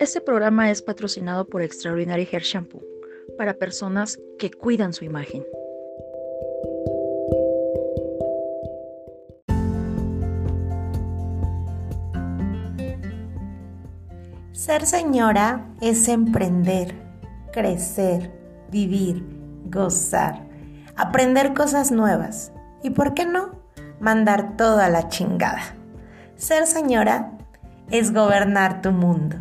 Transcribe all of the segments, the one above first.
Este programa es patrocinado por Extraordinary Hair Shampoo para personas que cuidan su imagen. Ser señora es emprender, crecer, vivir, gozar, aprender cosas nuevas y, ¿por qué no?, mandar todo a la chingada. Ser señora es gobernar tu mundo.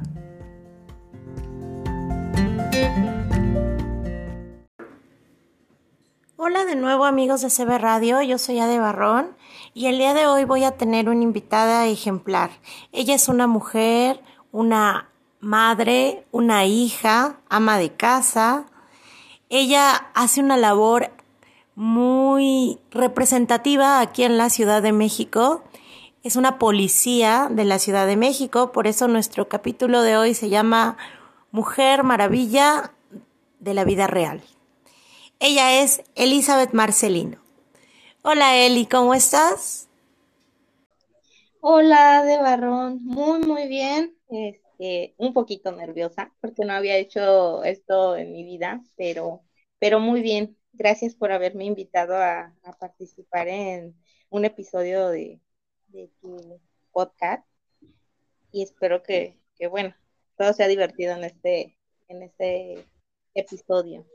Hola de nuevo, amigos de CB Radio, yo soy Ade Barrón y el día de hoy voy a tener una invitada ejemplar. Ella es una mujer, una madre, una hija, ama de casa. Ella hace una labor muy representativa aquí en la Ciudad de México. Es una policía de la Ciudad de México, por eso nuestro capítulo de hoy se llama Mujer Maravilla de la Vida Real. Ella es Elizabeth Marcelino. Hola Eli, ¿cómo estás? Hola, de Barrón, muy bien. Un poquito nerviosa porque no había hecho esto en mi vida, pero muy bien. Gracias por haberme invitado a participar en un episodio de tu podcast y espero que, bueno, todo sea divertido en este episodio.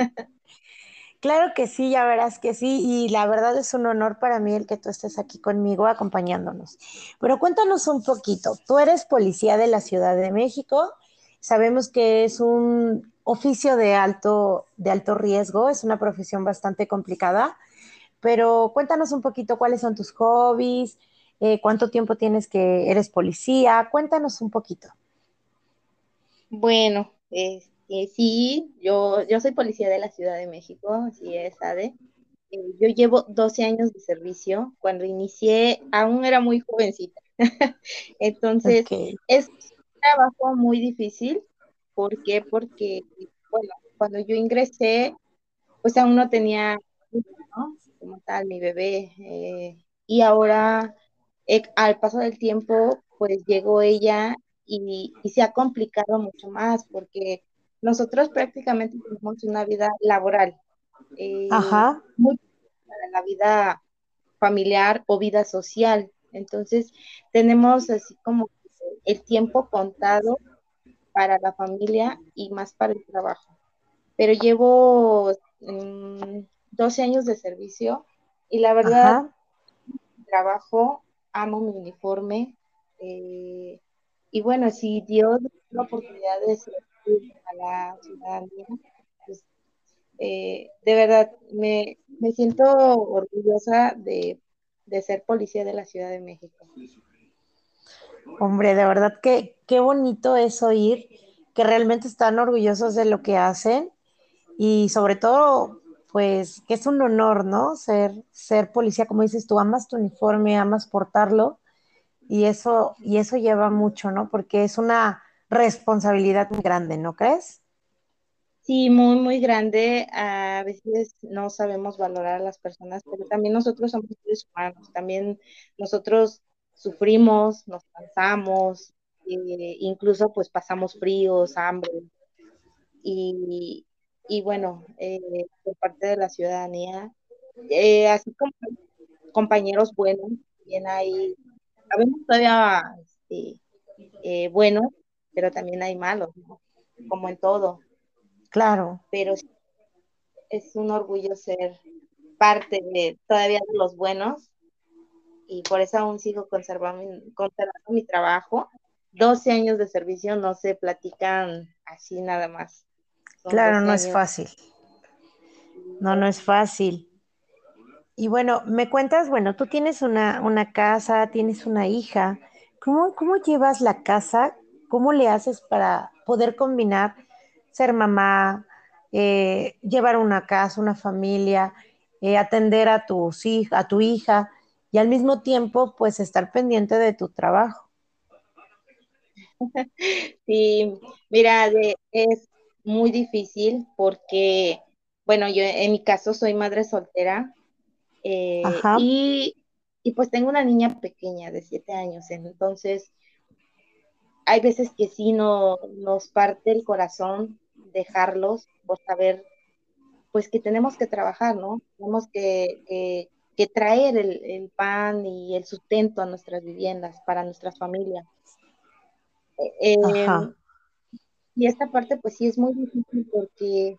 Claro que sí, ya verás que sí, y la verdad es un honor para mí el que tú estés aquí conmigo acompañándonos. Pero cuéntanos un poquito, tú eres policía de la Ciudad de México, sabemos que es un oficio de alto riesgo, es una profesión bastante complicada, pero cuéntanos un poquito cuáles son tus hobbies, cuánto tiempo tienes que eres policía, cuéntanos un poquito. Bueno, sí, yo soy policía de la Ciudad de México, así es, Ade. Yo llevo 12 años de servicio. Cuando inicié, aún era muy jovencita. Entonces, Ok, es un trabajo muy difícil. ¿Por qué? Porque, bueno, cuando yo ingresé, pues aún no tenía, ¿no?, como tal, mi bebé. Y ahora, al paso del tiempo, pues llegó ella y se ha complicado mucho más porque nosotros prácticamente tenemos una vida laboral ajá, muy para la vida familiar o vida social. Entonces, tenemos así como el tiempo contado para la familia y más para el trabajo. Pero llevo 12 años de servicio y la verdad, ajá. trabajo, amo mi uniforme. eh, y bueno, si Dios me da la oportunidad de servir a la ciudadanía, pues de verdad, me siento orgullosa de ser policía de la Ciudad de México. Hombre, de verdad que qué bonito es oír que realmente están orgullosos de lo que hacen y sobre todo, pues, que es un honor, ¿no? Ser policía, como dices tú, amas tu uniforme, amas portarlo y eso lleva mucho, ¿no? Porque es una responsabilidad muy grande, ¿no crees? Sí, muy grande. A veces no sabemos valorar a las personas, pero también nosotros somos seres humanos. También nosotros sufrimos, nos cansamos, incluso pues pasamos fríos, hambre. Y, y bueno, por parte de la ciudadanía, así como hay compañeros buenos, también hay, sabemos todavía buenos, pero también hay malos, ¿no? Como en todo. Claro, Pero sí, es un orgullo ser parte de todavía de los buenos y por eso aún sigo conservando mi trabajo. 12 años de servicio no se platican así nada más. Son claro, 12 no es años. fácil. No, no es fácil. Y bueno, me cuentas, bueno, tú tienes una casa, tienes una hija. ¿Cómo llevas la casa? ¿Cómo le haces para poder combinar ser mamá, llevar una casa, una familia, atender a a tu hija y al mismo tiempo, pues, estar pendiente de tu trabajo? Sí, mira, es muy difícil porque, bueno, yo en mi caso soy madre soltera, eh, Ajá, y, y pues tengo una niña pequeña de 7 años, entonces hay veces que sí no, nos parte el corazón dejarlos por saber pues que tenemos que trabajar, ¿no? Tenemos que traer el pan y el sustento a nuestras viviendas, para nuestras familias. Ajá, Y esta parte pues sí es muy difícil porque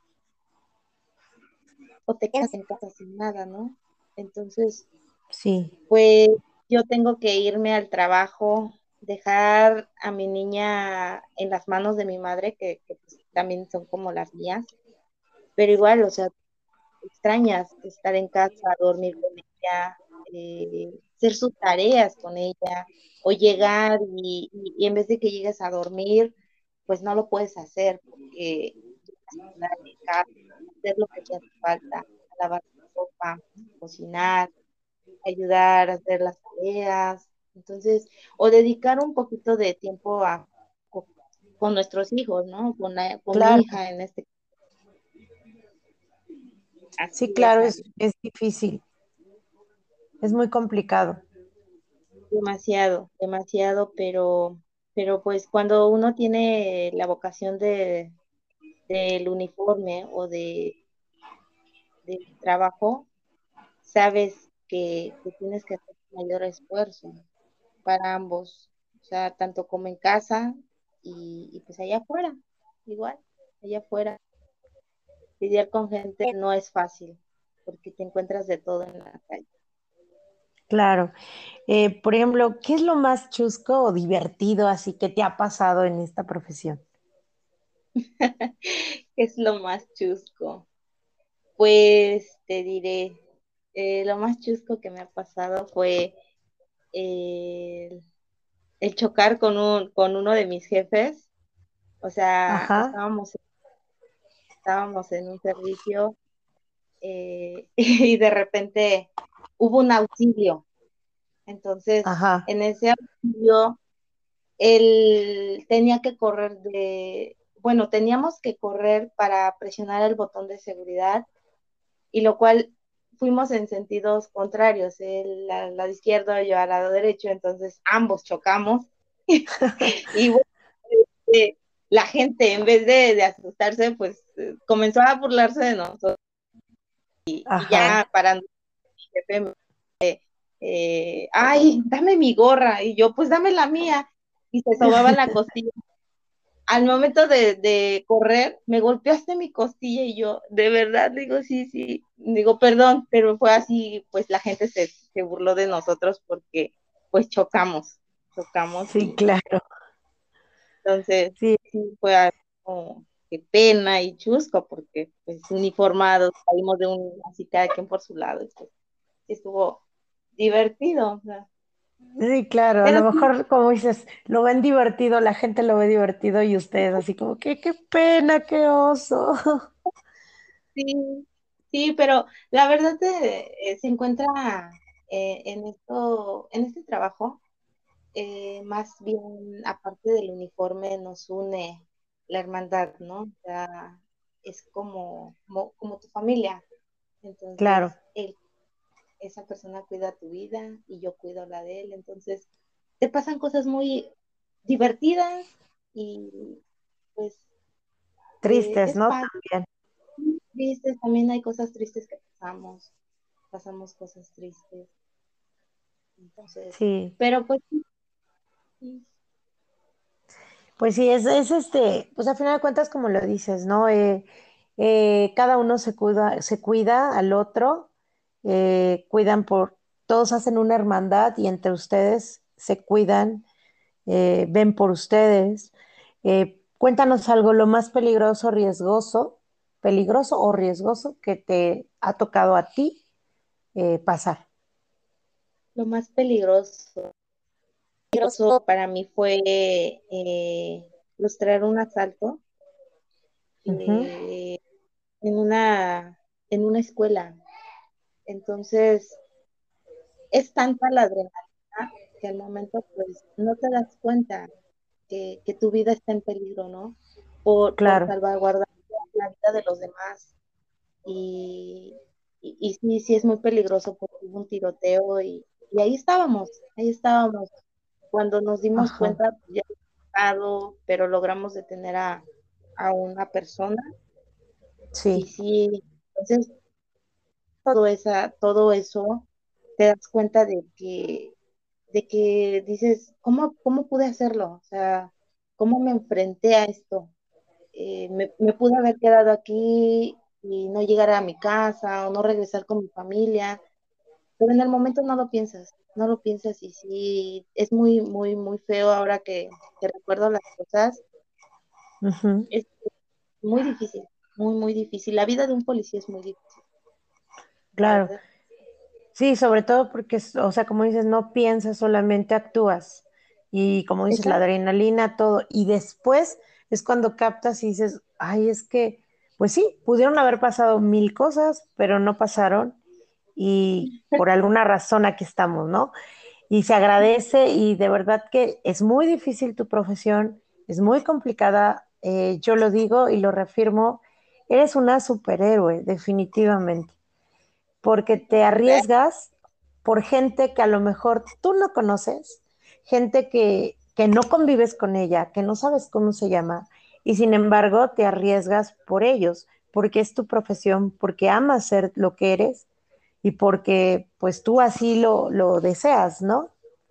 o te quedas en casa sin nada, ¿no? Entonces, sí, pues yo tengo que irme al trabajo, dejar a mi niña en las manos de mi madre, que pues, también son como las mías, pero igual, o sea, extrañas estar en casa, dormir con ella, hacer sus tareas con ella, o llegar y en vez de que llegues a dormir, pues no lo puedes hacer porque llegas a quedar en casa, hacer lo que te hace falta, lavar tu ropa, cocinar, ayudar a hacer las tareas, entonces, o dedicar un poquito de tiempo con nuestros hijos, ¿no? Con mi claro, hija en este caso, sí, así es, claro, Ari. es difícil, es muy complicado. Demasiado, demasiado, pero pues cuando uno tiene la vocación del uniforme o del trabajo, sabes que tienes que hacer mayor esfuerzo para ambos, o sea, tanto como en casa y pues allá afuera, igual, allá afuera. Lidiar con gente no es fácil, porque te encuentras de todo en la calle. Claro. Por ejemplo, ¿qué es lo más chusco o divertido así que te ha pasado en esta profesión? Es lo más chusco. Pues te diré, lo más chusco que me ha pasado fue el, el chocar con uno de mis jefes. O sea, Ajá, estábamos en un servicio y de repente hubo un auxilio. Entonces, ajá, en ese auxilio, él tenía que correr bueno, teníamos que correr para presionar el botón de seguridad y lo cual fuimos en sentidos contrarios, él al lado izquierdo, yo al lado derecho, entonces ambos chocamos y bueno, este, la gente en vez de asustarse, pues comenzó a burlarse de nosotros y ajá, ya parando mi jefe, ay, dame mi gorra y yo, pues dame la mía y se sobaba la costilla. Al momento de correr, me golpeaste mi costilla y yo, de verdad, digo, sí, sí, digo, perdón, pero fue así, pues la gente se burló de nosotros porque pues chocamos sí, y claro, entonces sí, sí fue algo como que pena y chusco porque pues uniformados, salimos de un, así cada quien por su lado, y, pues sí estuvo divertido, o sea, sí, claro. A pero lo mejor, como dices, lo ven divertido, la gente lo ve divertido y ustedes así como que, qué pena, qué oso. sí, sí, pero la verdad se encuentra en este trabajo, más bien aparte del uniforme nos une la hermandad, ¿no? O sea, es como tu familia. Claro, Entonces, esa persona cuida tu vida y yo cuido la de él. Entonces, te pasan cosas muy divertidas y pues tristes, es ¿no? padre. También, Tristes, también hay cosas tristes que pasamos cosas tristes. Entonces, sí. pero pues sí, Pues sí, pues al final de cuentas, como lo dices, ¿no? Cada uno se cuida al otro, todos hacen una hermandad y entre ustedes se cuidan, ven por ustedes. Cuéntanos algo, lo más peligroso o riesgoso que te ha tocado a ti pasar. lo más peligroso para mí fue ilustrar un asalto Ujú, eh, en una escuela. Entonces, es tanta la adrenalina que al momento pues no te das cuenta que tu vida está en peligro, ¿no? Por claro, salvaguardar la vida de los demás. Y, y sí, sí es muy peligroso porque hubo un tiroteo y ahí estábamos. Cuando nos dimos ajá, cuenta, ya complicado, pero logramos detener a una persona. Y Sí, sí, entonces todo eso, te das cuenta de que dices, ¿cómo pude hacerlo? O sea, ¿cómo me enfrenté a esto? Me pude haber quedado aquí y no llegar a mi casa o no regresar con mi familia, pero en el momento no lo piensas y sí, es muy, muy, muy feo ahora que recuerdo las cosas, ujú, es muy difícil, muy, muy difícil. La vida de un policía es muy difícil, la claro. verdad. Sí, sobre todo porque, o sea, como dices, no piensas, solamente actúas. Y como dices, la Exacto. adrenalina, todo. Y después es cuando captas y dices, ay, es que, pues sí, pudieron haber pasado mil cosas, pero no pasaron. Y por alguna razón aquí estamos, ¿no? Y se agradece y de verdad que es muy difícil tu profesión, es muy complicada. Yo lo digo y lo reafirmo, eres una superhéroe, definitivamente porque te arriesgas por gente que a lo mejor tú no conoces, gente que no convives con ella, que no sabes cómo se llama, y sin embargo te arriesgas por ellos, porque es tu profesión, porque amas ser lo que eres y porque pues tú así lo deseas, ¿no?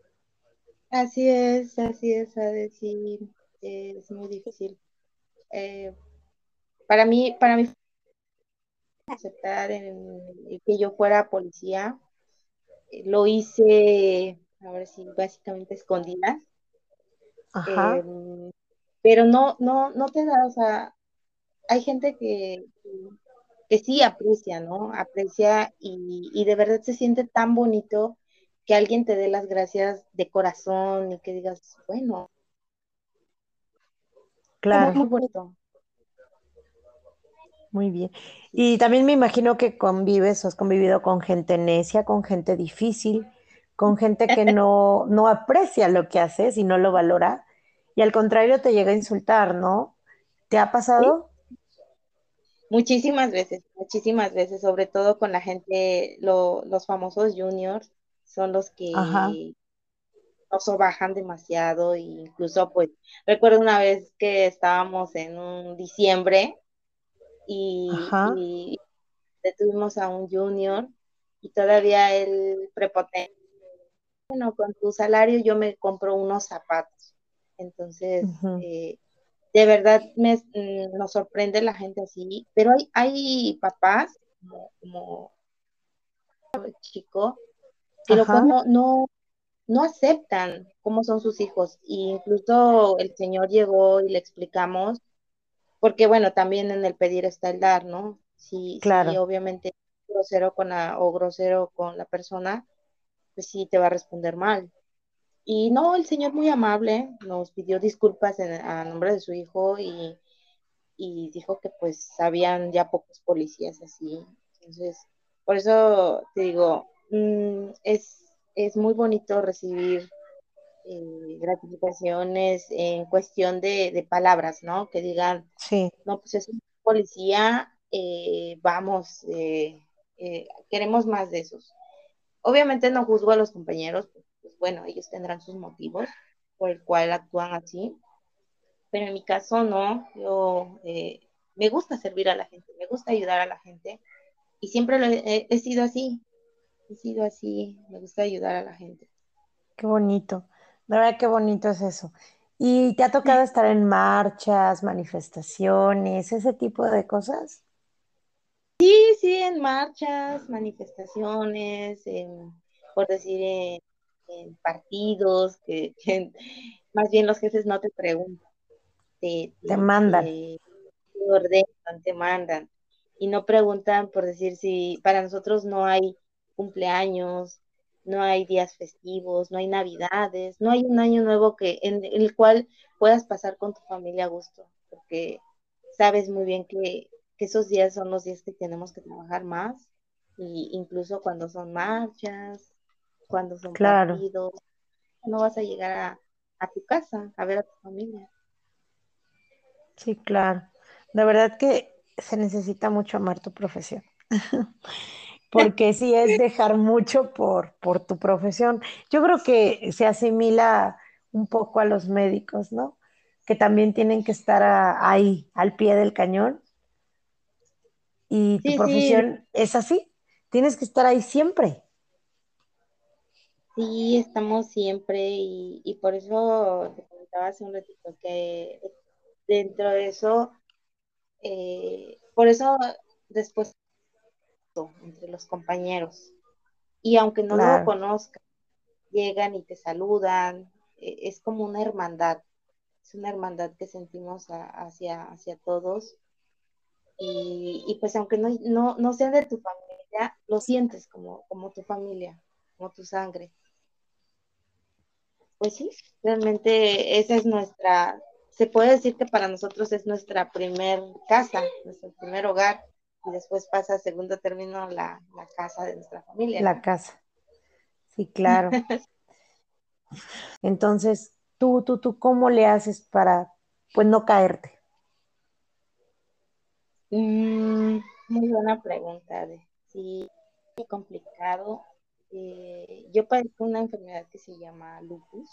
Así es, Ade, sí, es muy difícil. Eh, para mí aceptar que yo fuera policía, lo hice, a ver si básicamente escondida, eh, Ajá, pero no te da, o sea, hay gente que sí aprecia, ¿no? Aprecia y de verdad se siente tan bonito que alguien te dé las gracias de corazón y que digas, bueno, muy, claro, muy bonito. muy bien. Sí. Y también me imagino que convives o has convivido con gente necia, con gente difícil, con gente que no aprecia lo que haces y no lo valora, y al contrario te llega a insultar, ¿no? ¿Te ha ¿Sí? pasado? Muchísimas veces, sobre todo con la gente, los famosos juniors son los Ajá, que nos sobajan demasiado e incluso pues recuerdo una vez que estábamos en un diciembre ajá, y detuvimos a un junior y todavía el prepotente, bueno, con tu salario yo me compro unos zapatos. Entonces, ujú, de verdad nos sorprende la gente así, pero hay papás como chico que lo cual ajá, no aceptan cómo son sus hijos. Y incluso el señor llegó y le explicamos, porque bueno, también en el pedir está el dar, ¿no? Si claro, obviamente grosero o grosero con la persona, pues sí te va a responder mal. Y no, el señor muy amable nos pidió disculpas a nombre de su hijo y dijo que pues habían ya pocos policías así. Entonces, por eso te digo, es muy bonito recibir gratificaciones en cuestión de palabras, ¿no? Que digan, sí, no, pues es un policía, vamos, queremos más de esos. Obviamente no juzgo a los compañeros, pues bueno, ellos tendrán sus motivos por el cual actúan así, pero en mi caso no, yo me gusta servir a la gente, me gusta ayudar a la gente y siempre he sido así, me gusta ayudar a la gente. qué bonito. De verdad, qué bonito es eso. ¿Y te ha tocado estar en marchas, manifestaciones, ese tipo de cosas? Sí, sí, en marchas, manifestaciones, por decir, en partidos, que más bien los jefes no te preguntan, te, Te te, mandan, te, te ordenan, te mandan, y no preguntan por decir si para nosotros no hay cumpleaños, no hay días festivos, no hay navidades, no hay un año nuevo en el cual puedas pasar con tu familia a gusto, porque sabes muy bien que esos días son los días que tenemos que trabajar más, y incluso cuando son marchas, cuando son claro, partidos, no vas a llegar a tu casa a ver a tu familia. sí, claro. De verdad que se necesita mucho amar tu profesión. Porque sí es dejar mucho por tu profesión. Yo creo que se asimila un poco a los médicos, ¿no? que también tienen que estar ahí, al pie del cañón, y tu Sí, sí, profesión es así, tienes que estar ahí siempre. sí, estamos siempre y por eso te comentaba hace un ratito que dentro de eso, por eso después entre los compañeros, y aunque no lo Claro, conozcan, llegan y te saludan, es como una hermandad, es una hermandad que sentimos hacia todos y pues aunque no sean de tu familia, lo sientes como tu familia, como tu sangre. Pues sí, realmente esa es nuestra, se puede decir que para nosotros es nuestra primer casa, nuestro primer hogar, y después pasa a segundo término la casa de nuestra familia, la ¿no? casa, sí, claro. Entonces, tú, ¿cómo le haces para, pues, no caerte? Muy buena pregunta, sí, muy complicado. Yo padezco una enfermedad que se llama lupus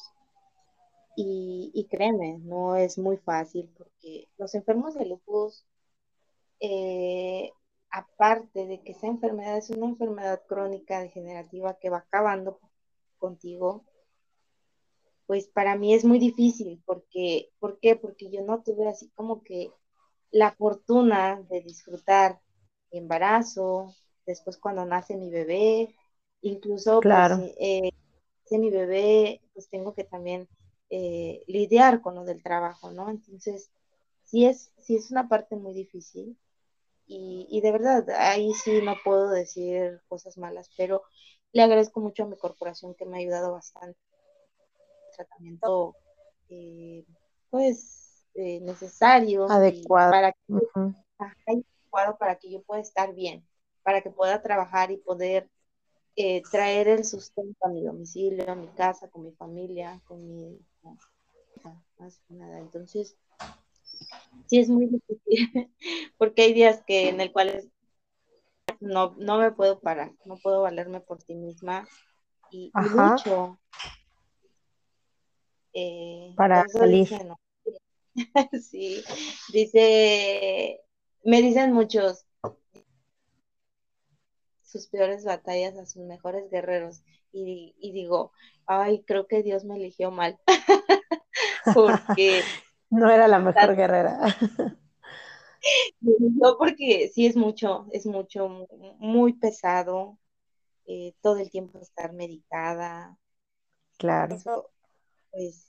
y créeme, no es muy fácil porque los enfermos de lupus eh, aparte de que esa enfermedad es una enfermedad crónica degenerativa que va acabando contigo, pues para mí es muy difícil porque, ¿por qué? Porque yo no tuve así como que la fortuna de disfrutar mi embarazo, después cuando nace mi bebé, incluso pues Claro, si mi bebé, pues tengo que también lidiar con lo del trabajo, ¿no? Entonces, sí es una parte muy difícil y de verdad, ahí sí no puedo decir cosas malas, pero le agradezco mucho a mi corporación que me ha ayudado bastante en el tratamiento, eh, pues, necesarios y adecuado. para que Ujú. adecuado para que yo pueda estar bien, para que pueda trabajar y poder traer el sustento a mi domicilio, a mi casa, con mi familia, con mi hija, más que nada. Entonces, sí es muy difícil, porque hay días que en el cual no me puedo parar, no puedo valerme por ti misma y Ajá, lucho, por para eso salir. dicen, ¿no? Sí, dice, me dicen muchos, sus peores batallas a sus mejores guerreros y digo, ay, creo que Dios me eligió mal, porque, No era la mejor guerrera. no, porque sí es mucho, muy pesado, todo el tiempo estar medicada, Claro, eso, pues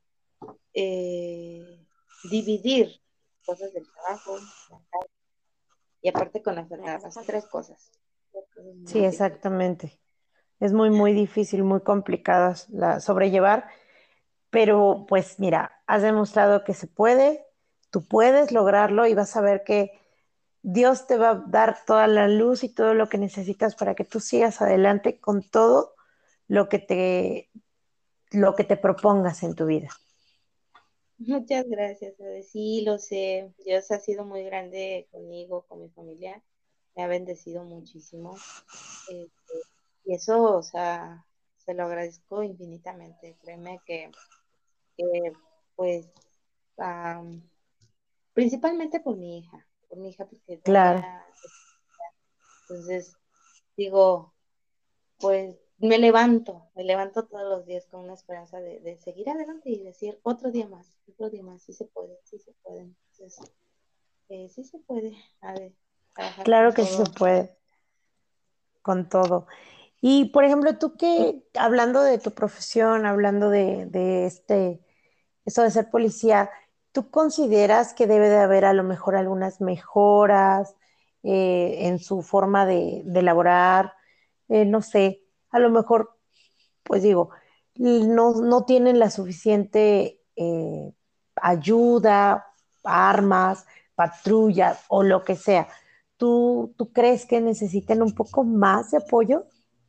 eh, dividir cosas del trabajo y aparte con la enfermedad, las tres cosas muy sí, difíciles. exactamente. Es muy, muy difícil, muy complicada la sobrellevar, pero pues mira, has demostrado que se puede, tú puedes lograrlo y vas a ver que Dios te va a dar toda la luz y todo lo que necesitas para que tú sigas adelante con todo lo que lo que te propongas en tu vida. Muchas gracias, Ade. Sí, lo sé. Dios ha sido muy grande conmigo, con mi familia. Me ha bendecido muchísimo. Eh, y eso, o sea, se lo agradezco infinitamente. Créeme que, pues, am, principalmente por mi hija, porque Claro, todavía, entonces, digo, pues me levanto todos los días con una esperanza de seguir adelante y decir otro día más, sí se puede, sí se puede. Entonces, sí se puede, a ver, trabajar con claro que sí se todo. puede, con todo. Y por ejemplo, tú que, hablando de tu profesión, hablando de eso de ser policía, ¿tú consideras que debe de haber a lo mejor algunas mejoras en su forma de elaborar? No sé, a lo mejor, pues digo, no tienen la suficiente ayuda, armas, patrullas o lo que sea. ¿Tú crees que necesiten un poco más de apoyo?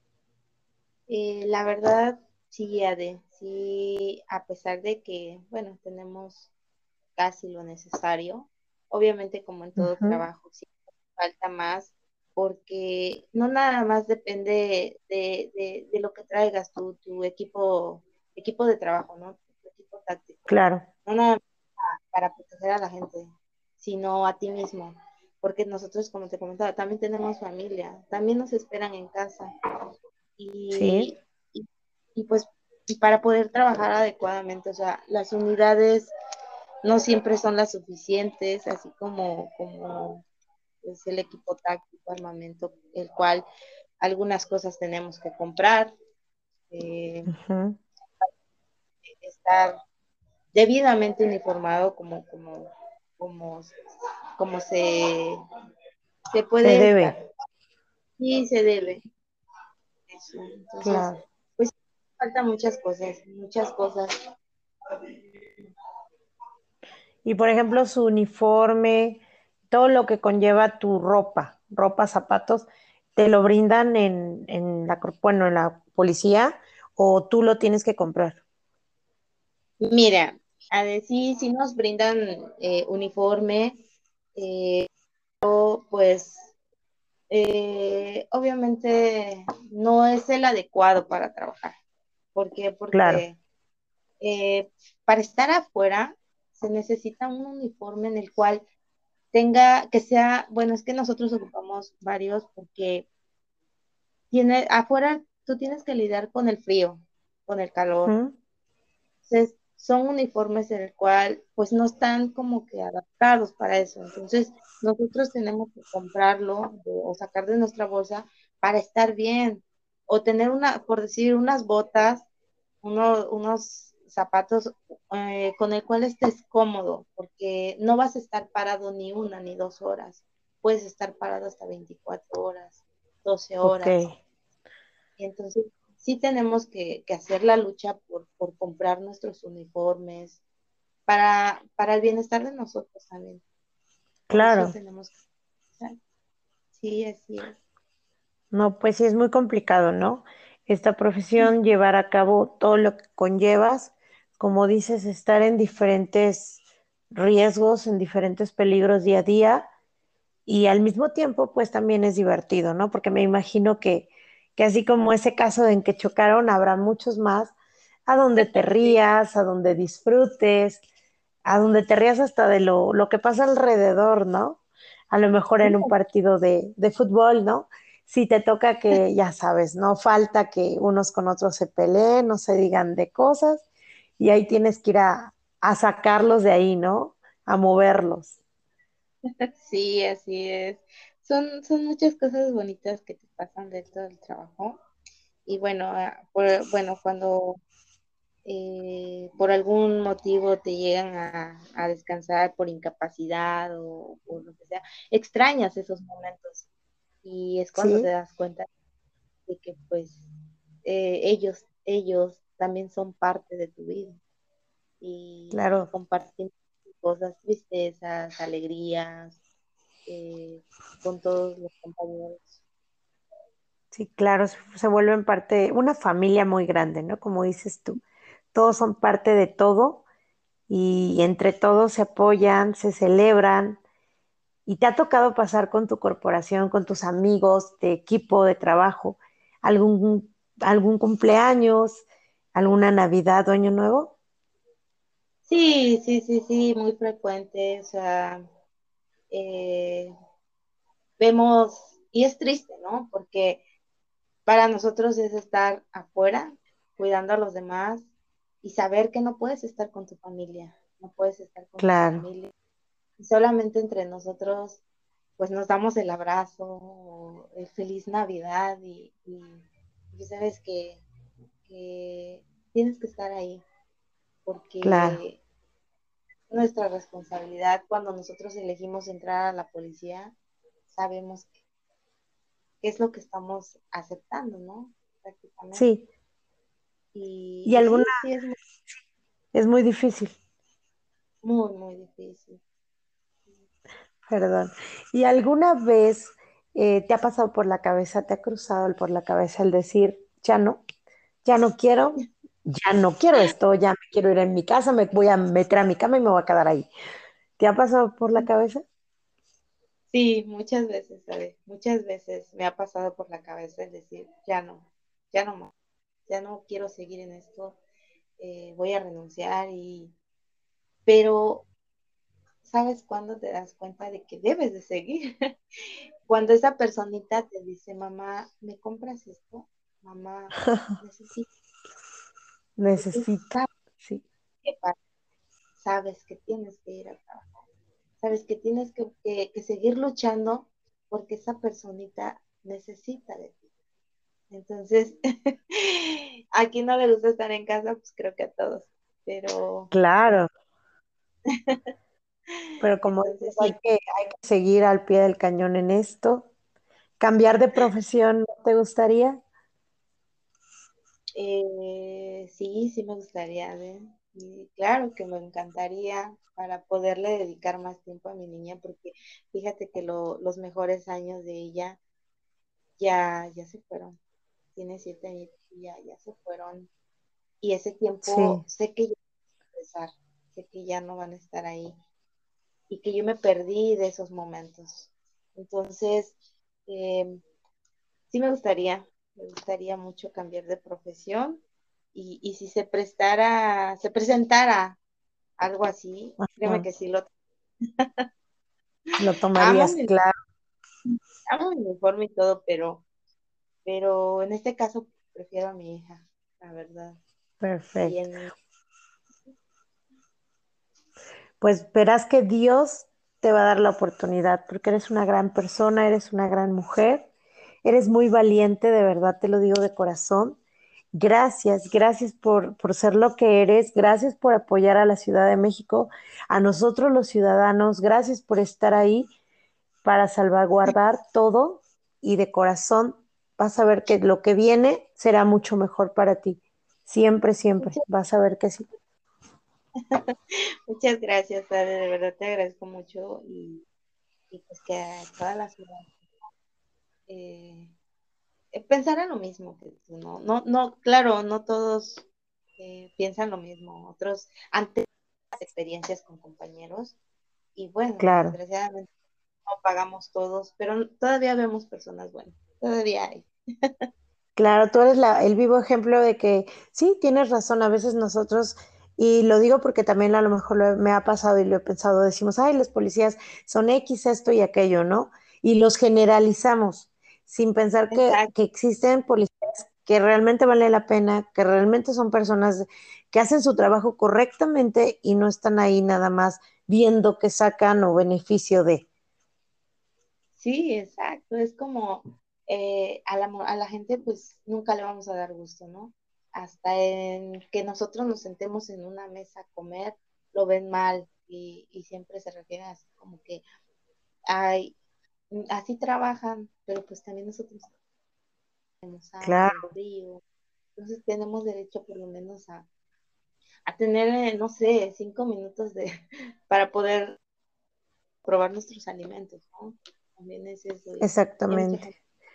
La verdad, sí, Ade, sí, a pesar de que, bueno, tenemos casi lo necesario, obviamente como en todo Ujú. trabajo, sí falta más, porque no nada más depende de lo que traigas tu equipo de trabajo, ¿no? Tu equipo táctico. Claro, No nada más para proteger a la gente, sino a ti mismo. Porque nosotros, como te comentaba, también tenemos familia, también nos esperan en casa. Sí, Y, y, y pues y para poder trabajar adecuadamente, o sea, las unidades no siempre son las suficientes, así como es el equipo táctico, armamento, el cual algunas cosas tenemos que comprar, eh, ujú, estar debidamente uniformado como, como se se puede estar. debe, Sí, se debe. Eso. Entonces, claro. pues falta muchas cosas, muchas cosas. Y por ejemplo, su uniforme, todo lo que conlleva tu ropa, zapatos, ¿te lo brindan bueno, en la policía o tú lo tienes que comprar? Mira, a decir, si nos brindan uniforme, pues obviamente no es el adecuado para trabajar. ¿Por qué? Claro. Porque para estar afuera se necesita un uniforme en el cual que sea, bueno, es que nosotros ocupamos varios porque afuera tú tienes que lidiar con el frío, con el calor. Ujú, Entonces, son uniformes en el cual pues no están como que adaptados para eso. Entonces, nosotros tenemos que comprarlo o sacar de nuestra bolsa para estar bien. O tener por decir, unas botas, unos zapatos con el cual estés cómodo, porque no vas a estar parado ni 1 ni 2 horas. Puedes estar parado hasta 24 horas, 12 ok, horas. Y entonces sí tenemos que hacer la lucha por comprar nuestros uniformes para el bienestar de nosotros también. Por eso claro. tenemos que hacer. Sí, así es. No, pues sí es muy complicado, ¿no? Esta Sí, profesión, llevar a cabo todo lo que conllevas, como dices, estar en diferentes riesgos, en diferentes peligros día a día y al mismo tiempo, pues también es divertido, ¿no? Porque me imagino que así como ese caso en que chocaron, habrá muchos más a donde te sí, rías, a donde disfrutes, a donde te rías hasta de lo que pasa alrededor, ¿no? A lo mejor sí, en un partido de fútbol, ¿no? Si te toca que, ya sabes, no falta que unos con otros se peleen, no se digan de cosas, y ahí tienes que ir a sacarlos de ahí, ¿no? A moverlos. sí, así es. Son muchas cosas bonitas que te pasan dentro del trabajo. Y bueno, bueno, cuando por algún motivo te llegan a descansar por incapacidad o por lo que sea, extrañas esos momentos y es cuando te Sí, das cuenta de que pues ellos también son parte de tu vida y claro. comparten cosas, tristezas, alegrías eh, con todos los compañeros. Sí, claro, se vuelven parte, una familia muy grande, ¿no? Como dices tú, todos son parte de todo y entre todos se apoyan, se celebran. ¿Y te ha tocado pasar con tu corporación, con tus amigos de equipo, de trabajo, algún cumpleaños, alguna Navidad o Año Nuevo? Sí, sí, sí, sí, muy frecuente, o sea, eh, vemos, y es triste, ¿no? Porque para nosotros es estar afuera, cuidando a los demás y saber que no puedes estar con tu familia, no puedes estar con tu Claro, familia. Y solamente entre nosotros, pues nos damos el abrazo, el feliz Navidad y sabes que tienes que estar ahí claro, porque es nuestra responsabilidad cuando nosotros elegimos entrar a la policía, sabemos qué es lo que estamos aceptando, ¿no? Prácticamente. sí. ¿Y Y alguna sí, sí, es muy, es muy difícil? muy, muy difícil. Perdón. ¿Y alguna vez te ha pasado por la cabeza, te ha cruzado por la cabeza el decir, ya no quiero, ya no quiero esto, ya me quiero ir en mi casa, me voy a meter a mi cama y me voy a quedar ahí? ¿Te ha pasado por la cabeza? Sí, muchas veces, ¿sabes? Muchas veces me ha pasado por la cabeza el decir, ya no más, ya no quiero seguir en esto, voy a renunciar pero ¿sabes cuándo te das cuenta de que debes de seguir? Cuando esa personita te dice, mamá, ¿me compras esto? Mamá, necesito, Necesito, sabes sí, que sabes que tienes que ir a trabajar, sabes que tienes que seguir luchando porque esa personita necesita de ti. Entonces, a quien no le gusta estar en casa, pues creo que a todos, pero claro, pero como dices, entonces sí. hay que seguir al pie del cañón en esto. ¿Cambiar de profesión no te gustaría? Sí, sí me gustaría, ¿eh? Y claro que me encantaría para poderle dedicar más tiempo a mi niña, porque fíjate que los mejores años de ella ya se fueron. Tiene 7 años y ya se fueron. Y ese tiempo Sí, sé que ya va a empezar, sé que ya no van a estar ahí y que yo me perdí de esos momentos. Entonces, eh, sí me gustaría mucho cambiar de profesión y si se presentara algo así, créeme ajá, que sí lo amo tomarías, mi, claro, amo mi uniforme y todo, pero en este caso prefiero a mi hija, la verdad. Y perfecto. en, Pues verás que Dios te va a dar la oportunidad, porque eres una gran persona, eres una gran mujer, eres muy valiente, de verdad te lo digo de corazón. Gracias, gracias por ser lo que eres, gracias por apoyar a la Ciudad de México, a nosotros los ciudadanos, gracias por estar ahí para salvaguardar todo y de corazón vas a ver que lo que viene será mucho mejor para ti. Siempre, siempre, muchas, vas a ver que sí. muchas gracias, Ade, de verdad te agradezco mucho y pues que a toda la ciudad eh, pensara lo mismo que tú, ¿no? No, no, claro, no todos piensan lo mismo, otros antes experiencias con compañeros y bueno, Claro. desgraciadamente no pagamos todos, pero todavía vemos personas buenas, todavía hay. Claro, tú eres el vivo ejemplo de que sí, tienes razón, a veces nosotros, y lo digo porque también a lo mejor me ha pasado y lo he pensado, decimos, ay, los policías son X, esto y aquello, ¿no? Y los generalizamos sin pensar Exacto, que existen policías que realmente vale la pena, que realmente son personas que hacen su trabajo correctamente y no están ahí nada más viendo que sacan o beneficio de. sí, exacto, es como a la gente pues nunca le vamos a dar gusto, ¿no? Hasta en que nosotros nos sentemos en una mesa a comer, lo ven mal y siempre se refieren así como que, ay, así trabajan, pero pues también nosotros tenemos hambre, Claro, frío, entonces tenemos derecho por lo menos a tener, no sé, 5 minutos para poder probar nuestros alimentos, ¿no? También es eso, y hay mucha exactamente. gente.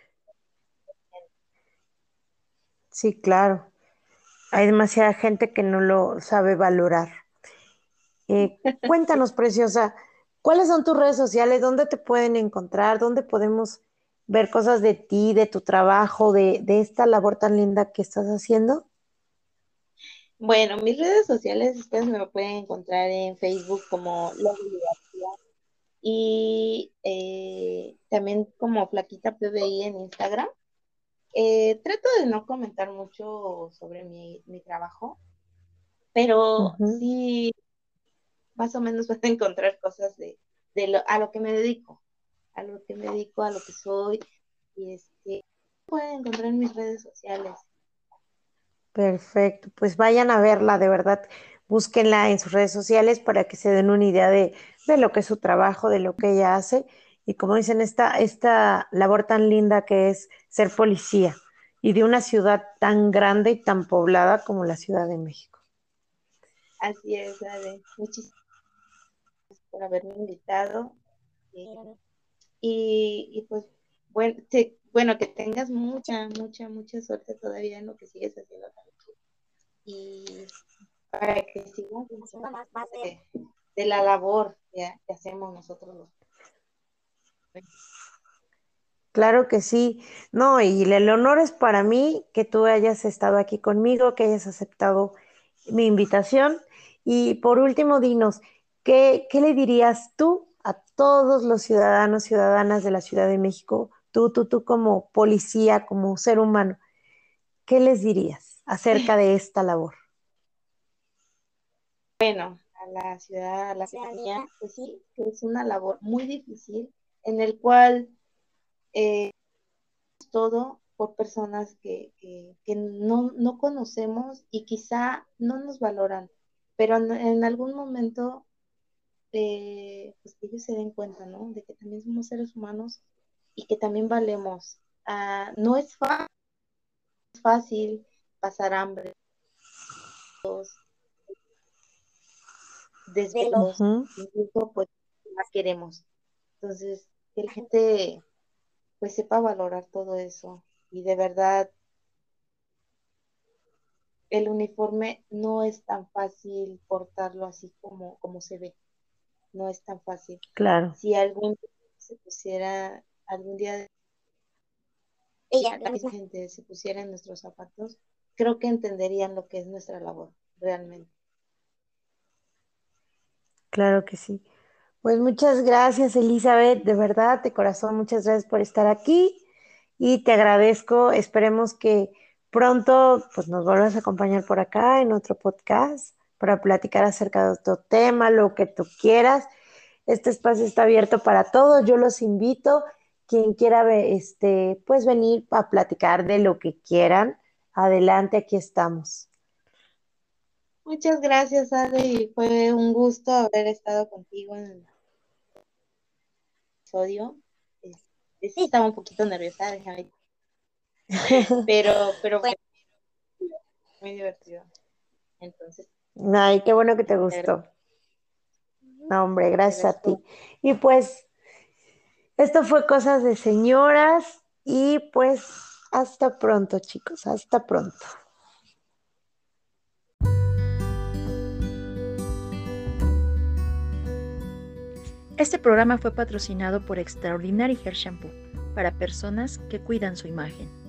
Sí, claro. Hay demasiada gente que no lo sabe valorar. Cuéntanos, preciosa, ¿cuáles son tus redes sociales? ¿Dónde te pueden encontrar? ¿Dónde podemos ver cosas de ti, de tu trabajo, de esta labor tan linda que estás haciendo? Bueno, mis redes sociales, ustedes me pueden encontrar en Facebook como Loli García y también como Flaquita PBI en Instagram. Trato de no comentar mucho sobre mi trabajo, pero Ujú. sí, más o menos van a encontrar cosas a lo que me dedico, a lo que me dedico, a lo que soy, y pueden encontrar en mis redes sociales. Perfecto, pues vayan a verla, de verdad, búsquenla en sus redes sociales para que se den una idea de lo que es su trabajo, de lo que ella hace y como dicen, esta labor tan linda que es ser policía y de una ciudad tan grande y tan poblada como la Ciudad de México. Así es, Ale. Muchísimas gracias por haberme invitado. Y pues, bueno, que tengas mucha suerte todavía en lo que sigues haciendo también. Y para que sigas haciendo más de la labor que hacemos nosotros los. Claro que sí. No, y el honor es para mí que tú hayas estado aquí conmigo, que hayas aceptado mi invitación. Y por último, dinos, ¿qué le dirías tú a todos los ciudadanos, ciudadanas de la Ciudad de México? Tú como policía, como ser humano, ¿qué les dirías acerca de esta labor? Bueno, a la ciudad, a la ciudadanía, pues sí, que es una labor muy difícil en el cual todo por personas que no conocemos y quizá no nos valoran, pero en algún momento pues que ellos se den cuenta, ¿no? De que también somos seres humanos y que también valemos. No es fácil pasar hambre, desvelos, Ujú. incluso pues más queremos. Entonces, que la gente pues sepa valorar todo eso y de verdad el uniforme no es tan fácil portarlo así como se ve, no es tan fácil. Claro, Si algún día se pusiera, algún día ella, la misma gente se pusiera en nuestros zapatos, creo que entenderían lo que es nuestra labor, realmente. claro que sí. Pues muchas gracias, Elizabeth, de verdad, de corazón, muchas gracias por estar aquí y te agradezco. Esperemos que pronto pues, nos vuelvas a acompañar por acá en otro podcast para platicar acerca de otro tema, lo que tú quieras. Este espacio está abierto para todos. Yo los invito. Quien quiera pues venir a platicar de lo que quieran. Adelante, aquí estamos. Muchas gracias, Ale, y fue un gusto haber estado contigo en el episodio. Sí, estaba un poquito nerviosa, déjame, pero bueno, muy divertido. Entonces, Ay, qué bueno que te te gustó. No, hombre, gracias a agradezco. ti. Y pues, esto fue Cosas de Señoras y pues, hasta pronto, chicos, hasta pronto. Este programa fue patrocinado por Extraordinary Hair Shampoo para personas que cuidan su imagen.